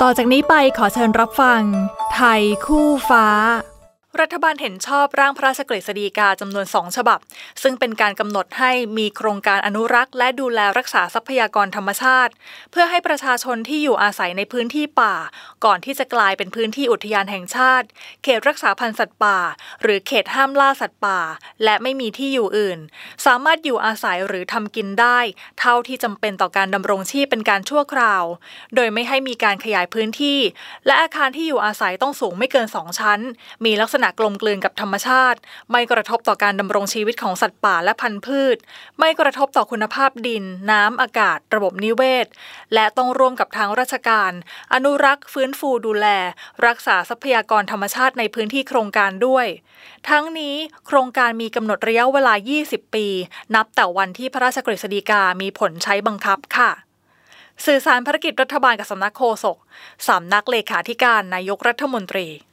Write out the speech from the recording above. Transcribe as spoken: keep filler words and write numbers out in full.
ต่อจากนี้ไปขอเชิญรับฟังไทยคู่ฟ้ารัฐบาลเห็นชอบร่างพระราชกฤษฎีกาจำนวนสองฉบับซึ่งเป็นการกำหนดให้มีโครงการอนุรักษ์และดูแลรักษาทรัพยากรธรรมชาติเพื่อให้ประชาชนที่อยู่อาศัยในพื้นที่ป่าก่อนที่จะกลายเป็นพื้นที่อุทยานแห่งชาติเขตรักษาพันธุ์สัตว์ป่าหรือเขตห้ามล่าสัตว์ป่าและไม่มีที่อยู่อื่นสามารถอยู่อาศัยหรือทำกินได้เท่าที่จำเป็นต่อการดำรงชีพเป็นการชั่วคราวโดยไม่ให้มีการขยายพื้นที่และอาคารที่อยู่อาศัยต้องสูงไม่เกินสองชั้นมีลักษณะกลมกลืนกับธรรมชาติไม่กระทบต่อการดำรงชีวิตของสัตว์ป่าและพันธุ์พืชไม่กระทบต่อคุณภาพดินน้ำอากาศระบบนิเวศและต้องร่วมกับทางราชการอนุรักษ์ฟื้นฟูดูแลรักษาทรัพยากรธรรมชาติในพื้นที่โครงการด้วยทั้งนี้โครงการมีกำหนดระยะเวลายี่สิบปีนับแต่วันที่พระราชกฤษฎีกามีผลใช้บังคับค่ะสื่อสารภารกิจรัฐบาลกับสำนักโฆษกสำนักเลขาธิการนายกรัฐมนตรี